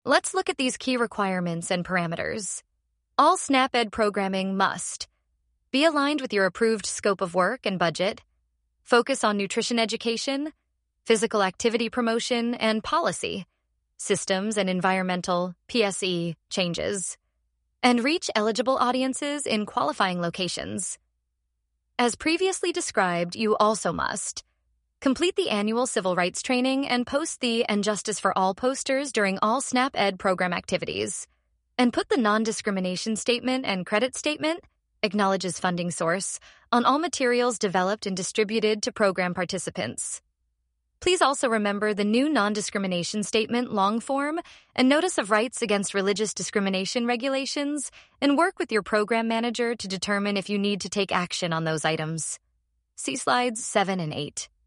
Let's look at these key requirements and parameters. All SNAP-Ed programming must be aligned with your approved scope of work and budget, focus on nutrition education, physical activity promotion, and policy, systems and environmental PSE changes, and reach eligible audiences in qualifying locations. As previously described, you also must complete the annual civil rights training and post the And Justice for All posters during all SNAP-Ed program activities, and put the non-discrimination statement and credit statement, acknowledges funding source, on all materials developed and distributed to program participants. Please also remember the new non-discrimination statement long form and notice of rights against religious discrimination regulations, and work with your program manager to determine if you need to take action on those items. See slides 7 and 8.